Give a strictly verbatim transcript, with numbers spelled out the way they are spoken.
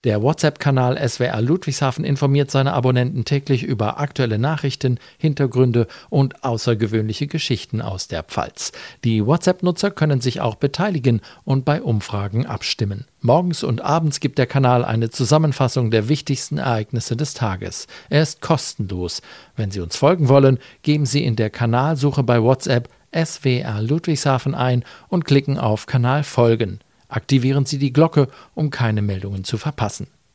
Der WhatsApp-Kanal S W R Ludwigshafen informiert seine Abonnenten täglich über aktuelle Nachrichten, Hintergründe und außergewöhnliche Geschichten aus der Pfalz. Die WhatsApp-Nutzer können sich auch beteiligen und bei Umfragen abstimmen. Morgens und abends gibt der Kanal eine Zusammenfassung der wichtigsten Ereignisse des Tages. Er ist kostenlos. Wenn Sie uns folgen wollen, geben Sie in der Kanalsuche bei WhatsApp S W R Ludwigshafen ein und klicken auf Kanal folgen. Aktivieren Sie die Glocke, um keine Meldungen zu verpassen.